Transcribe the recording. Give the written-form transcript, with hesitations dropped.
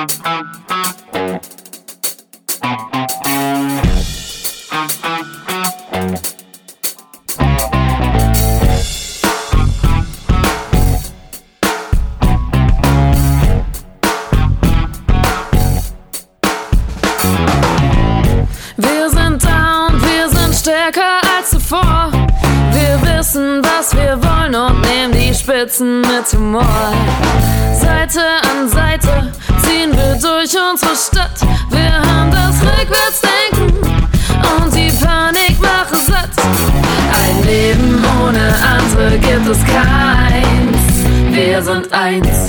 Wir sind da und wir sind stärker als zuvor. Wir wissen, was wir wollen und nehmen die Spitzen mit Humor. Seite an Seite ziehen wir durch unsere Stadt. Wir haben das Rückwärtsdenken und die Panik machen satt. Ein Leben ohne andere gibt es keins. Wir sind eins.